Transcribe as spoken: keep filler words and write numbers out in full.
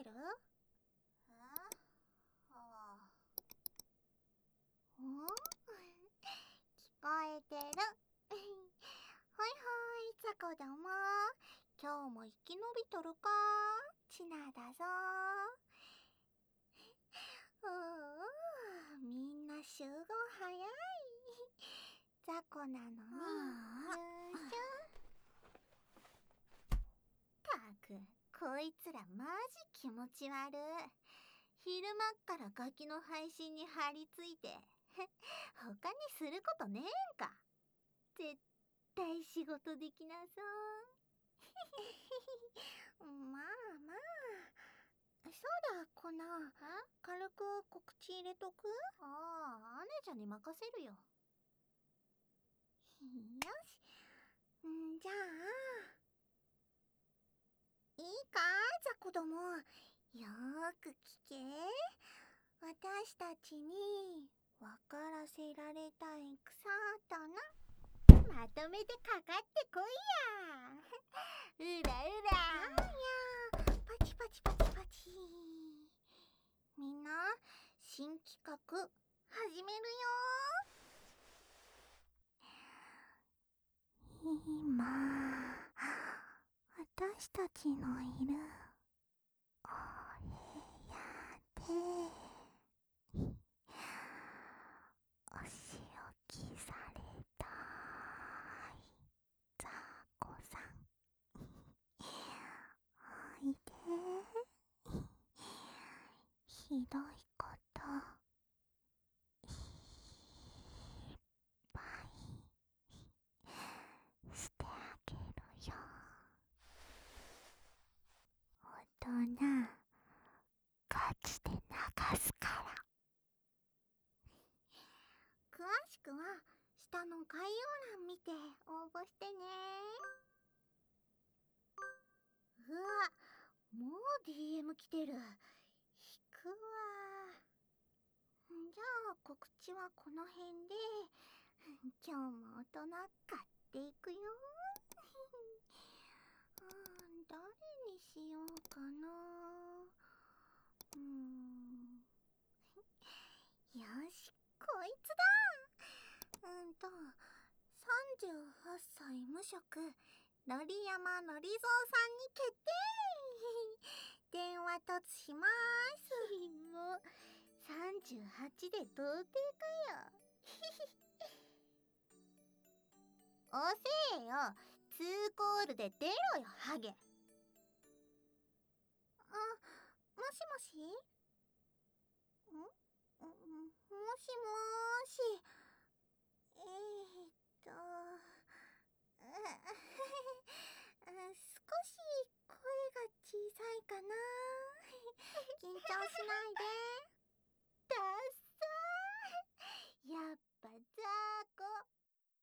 る？ えあん聞こえてる。ほいほい、ザコども。今日も生き延びとるか？チナだぞ。ううみんな集合早い。ザコなのに優秀。たく、こいつらマジ気持ち悪い。昼間っからガキの配信に張り付いて他にすることねえんか。絶対仕事できなそうまあまあ。そうだ、コナン。軽く告知入れとく？ああ、姉ちゃんに任せるよ。よし。んじゃあいいか、ザコども。よーく聞け。私たちに分からせられたい草だな。まとめてかかってこいや。うらうら。やーやー、パチパチパチパチ。みんな、新企画始めるよ。今、私たちのいるお部屋でお仕置きされたいザコさんおいで。ひどいこといっぱいしてあげるよ。大人ガチで流すから。詳しくは下の概要欄見て応募してね。うわ、もう ディーエム 来てる。引くわ。じゃあ告知はこの辺で今日も大人買っていくよ。うん誰にしようかな。うーんよし、こいつだ。うんとさんじゅうはっさい無職のりやまのりぞうさんに決定。電話突しまーす。もうさんじゅうはちで童貞かよ。遅えよ。ツーコールで出ろよ、ハゲ。あ、もしもし？ん？もしもーし。えーっと少し声が小さいかな。緊張しないで。